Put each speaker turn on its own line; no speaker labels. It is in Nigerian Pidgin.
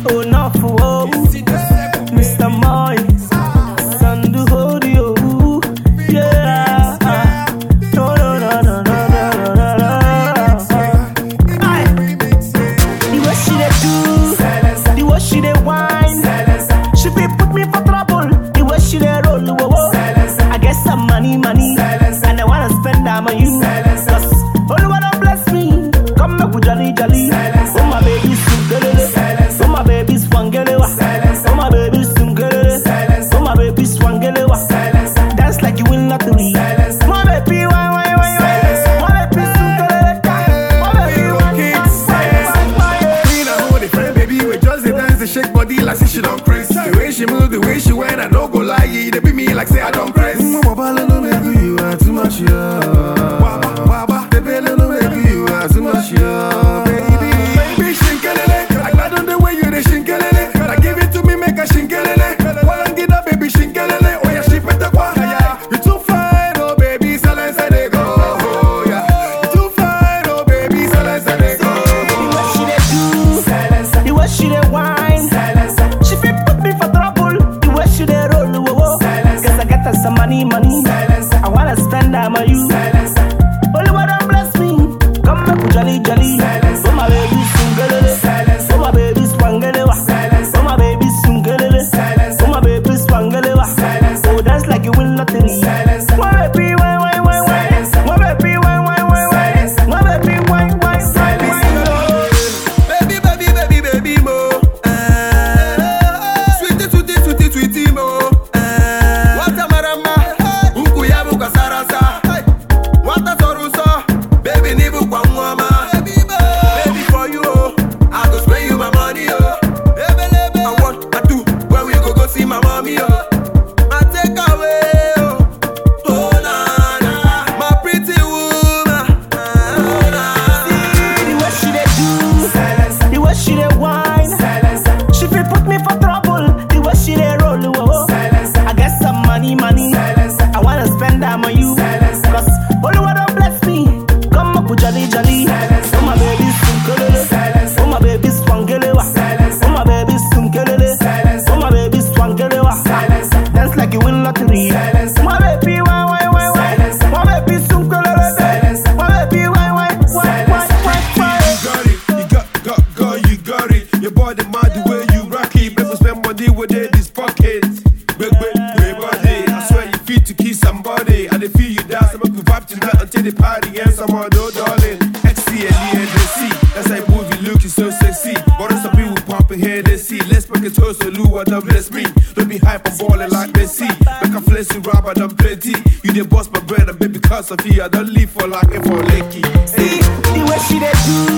Oh, no, for Mr. Moy, Sandu Hodio, yeah. No, no, no, no, no, no, no, no. Aye. The way she dey do, the way she dey whine, she be put me for trouble. The way she dey roll, whoa, whoa. I get some money, and I wanna spend time on you. Cause only one don't bless me. Come make we jolly, jolly. Oh my baby, sungelele. Oh my baby, swangelewa. Oh my baby, sungelele. Oh my baby, swangelewa. Dance like you win lottery. My baby, why? My baby, sungelele. My baby, why?
Queen and hold the friend, baby, we just dey dance, dey shake body like say she don't press. The way she move, the way she wear, I don't go lie, yeah, they be me like say I don't press. Baby, you are too much, yeah. Baby, you are too much, yeah. Baby, shinkelele. I glad on the way you dey shinkelele. I give it to me, make a shinkelele. Wanna get that baby shinkelele? Oh yeah, she put the kwa. You too fine, oh baby, silence they go. Oh yeah, you too fine, oh baby, silence they go.
The way she dey do, the way she dey whine, she fit put me for trouble. The way she dey roll, whoa, whoa. Cause I get her some money. I wanna spend time on you. Only one don't bless me. Come make we jolly, jolly. Oh my baby, sungelele. Oh my baby, swangelewa. Oh my baby, sungelele. Oh my baby, swangelewa. Oh, dance like you win lottery. My baby, why? My baby, why? My baby, why?
Baby, mo. Sweetie, mo. Wata marama, unku ya buka sarasa. Wata toruso, baby nibu kwa mwama. Baby for you, oh, I go spend you my money, oh. I want, I do, when we go see my mommy, oh. I take away, oh. Oh, na, na, my pretty woman. Oh, na,
The way she dey do, the way she dey whine, she fit put me for trouble. The way she dey roll, whoa, whoa. I get some money. I wanna spend time on you. Cause only one don't bless me. Come up with jolly. Oh my baby, sunkelele. Oh my baby, swangelewa. Oh my baby, sunkelele. Oh my baby, swangelewa. Dance like you win lottery. My baby, why? My baby, sunkelele. My baby, why?
You got it. Your body mad the way you rock it. People spend money with it, these pockets. Great body. I swear you fit to kiss somebody. And they feel you dance, I make you vibe tonight until the party ends. Some other darling. XCLENDC. That's how you move, you looking so sexy. But some people popping here, they see. Let's make a toast to Lou, don't bless me. Don't be hype, I'm balling like Messi. Make a flex you rap, I done plenty. You the boss, my brother, baby, because of you. I don't live for like it for Lekki.
See, the way she dey do,